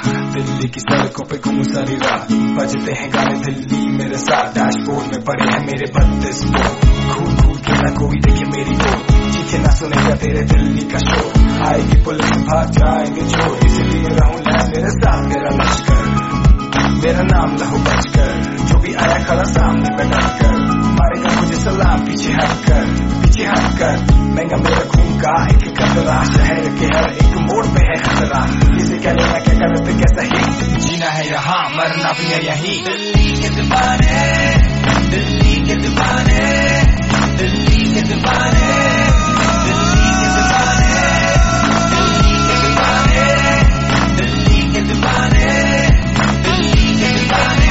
दिल्ली की सड़कों पे घूमूं सारी रात, बजते हैं गाने दिल्ली मेरे साथ। डैशबोर्ड में पड़े हैं मेरे 32 बोर्ड, घूर घूर के ना कोई देखे मेरी ओर, चीखे ना सुनेगा तेरे दिल्ली का शोर। आएगी पुलिस भाग जाएंगे चोर, इसलिए रहूं मैं मेरे साथ मेरा लश्कर, मेरा नाम लहू बचकर, जो भी आया खड़ा सामने पे डटकर, मारेगा मुझे सलाम पीछे हटकर, पीछे हटकर। महंगा मेरा खून का एक कतरा, शहर के हर एक मोड़ पे है खतरा, इसे क्या लेना क्या गलत क्या सही, जीना है यहाँ मरना भी है यहीं। दिल्ली के दीवाने, दिल्ली के दीवाने, दिल्ली के दीवाने, दिल्ली के दीवाने, दिल्ली के दीवाने, दिल्ली के दीवाने, दिल्ली के दीवाने।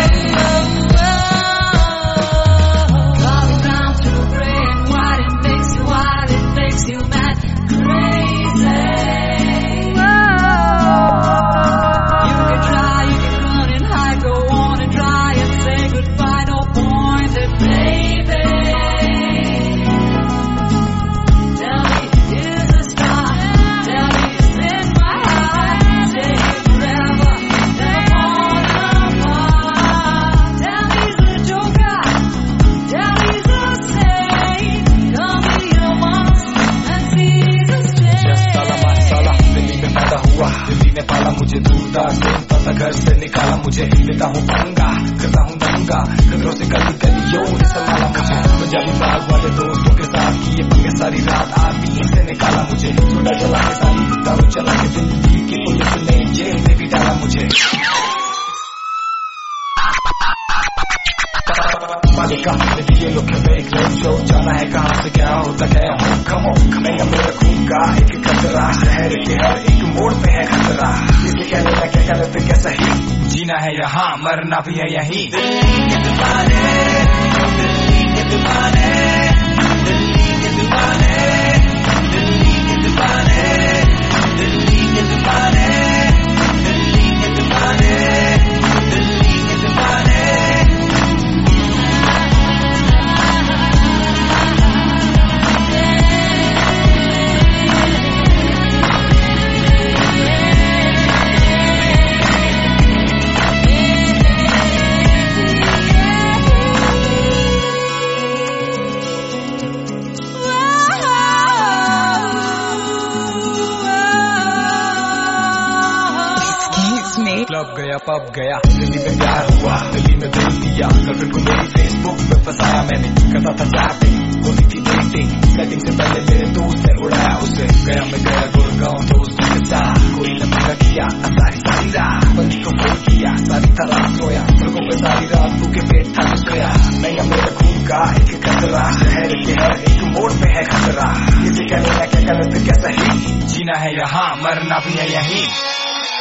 दिल्ली ने पाला मुझे दूरदार से, पता घर से निकाला मुझे, लेता हूँ पंगा करता हूँ दंगा, खतरों से गली गलियों ने संभाला मुझे, पंजाबी बाग वाले दोस्तों के साथ किए पंगे सारी रात, आरपीएम से निकाला मुझे, छोटा चला के सारी दारू चला के दिल्ली की पुलिस ने जेल में भी डाला मुझे। मालिका ये लोग एक लाइव शो, जाना है कहाँ से क्या होता क्या हो, खमो महंगा मेरा खून का एक कतरा, शहर के हर एक मोड़ पे है खतरा, इसे क्या लेना क्या गलत क्या सही, जीना है यहाँ मरना भी है यहीं। दिल्ली के दीवाने, दिल्ली के दीवाने, दिल्ली के दीवाने, दिल्ली के दीवाने, दिल्ली के दीवाने, दिल्ली के दीवाने, दिल्ली के दीवाने। क्लब गया पब गया, दिल्ली में प्यार हुआ, दिल्ली में दिल दिया, गर्लफ्रेंड को मेरी फेसबुक पे फंसाया मैंने, करता था चैटिंग होती थी डेटिंग, सेटिंग से पहले मेरे दोस्त ने उड़ाया उसे, गया मैं गया गुड़गांव दोस्तों के साथ, कोई न पूरा किया सारी रात, बंदी को फोन किया सारी तरह सोया, सड़कों पे सारी रात भूखे पेट था सोया, महंगा मेरे खून का एक कतरा, शहर के हर एक मोड़ पे है खतरा, इसे क्या लेना क्या गलत क्या सही, जीना है यहाँ मरना भी है यहीं।